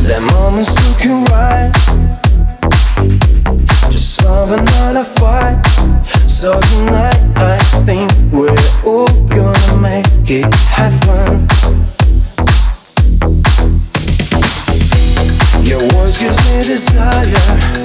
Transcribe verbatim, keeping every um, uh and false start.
Let moments looking right, just loving not a fight. So tonight I think we're all gonna make it happen. Your words gives me desire.